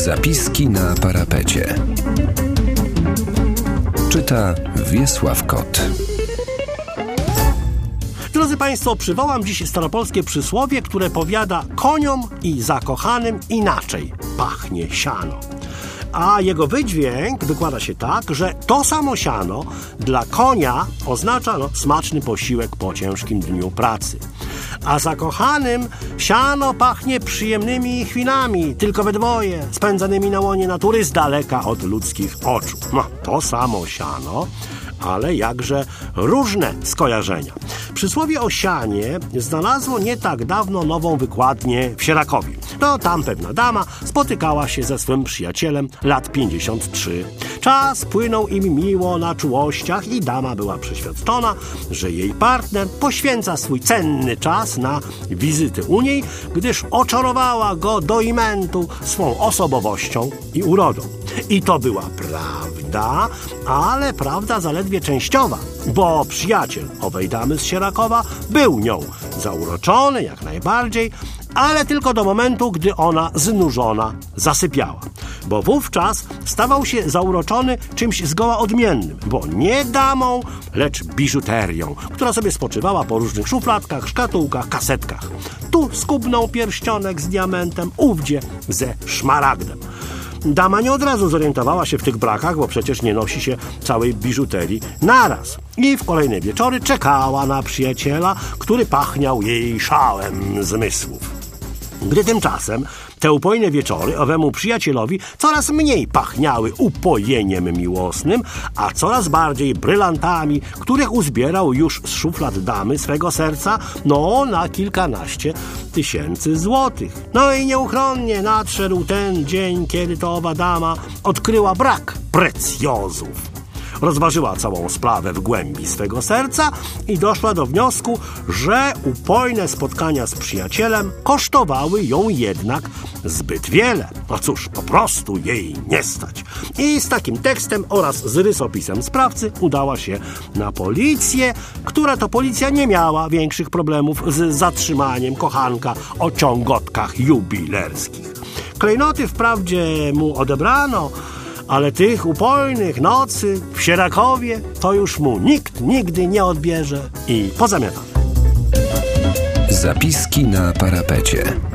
Zapiski na parapecie. Czyta Wiesław Kot. Drodzy Państwo, przywołam dziś staropolskie przysłowie, które powiada: koniom i zakochanym inaczej pachnie siano. A jego wydźwięk wykłada się tak, że to samo siano dla konia oznacza smaczny posiłek po ciężkim dniu pracy. A zakochanym siano pachnie przyjemnymi chwilami, tylko we dwoje, spędzanymi na łonie natury z daleka od ludzkich oczu. To samo siano, ale jakże różne skojarzenia. Przysłowie o sianie znalazło nie tak dawno nową wykładnię w Sierakowie. Tam pewna dama spotykała się ze swym przyjacielem lat 53. Czas płynął im miło na czułościach i dama była przeświadczona, że jej partner poświęca swój cenny czas na wizyty u niej, gdyż oczarowała go do imentu swą osobowością i urodą. I to była prawda, ale prawda zaledwie częściowa, bo przyjaciel owej damy z Sierakowa był nią zauroczony jak najbardziej, ale tylko do momentu, gdy ona znużona zasypiała. Bo wówczas stawał się zauroczony czymś zgoła odmiennym, bo nie damą, lecz biżuterią, która sobie spoczywała po różnych szufladkach, szkatułkach, kasetkach. Tu skubnął pierścionek z diamentem, ówdzie ze szmaragdem. Dama nie od razu zorientowała się w tych brakach, bo przecież nie nosi się całej biżuterii naraz. I w kolejne wieczory czekała na przyjaciela, który pachniał jej szałem zmysłów. Gdy tymczasem te upojne wieczory owemu przyjacielowi coraz mniej pachniały upojeniem miłosnym, a coraz bardziej brylantami, których uzbierał już z szuflad damy swego serca na kilkanaście tysięcy złotych. I nieuchronnie nadszedł ten dzień, kiedy to owa dama odkryła brak precjozów. Rozważyła całą sprawę w głębi swego serca i doszła do wniosku, że upojne spotkania z przyjacielem kosztowały ją jednak zbyt wiele. Cóż, po prostu jej nie stać. I z takim tekstem oraz z rysopisem sprawcy udała się na policję, która to policja nie miała większych problemów z zatrzymaniem kochanka o ciągotkach jubilerskich. Klejnoty wprawdzie mu odebrano, ale tych upojnych nocy w Sierakowie to już mu nikt nigdy nie odbierze i pozamiatane. Zapiski na parapecie.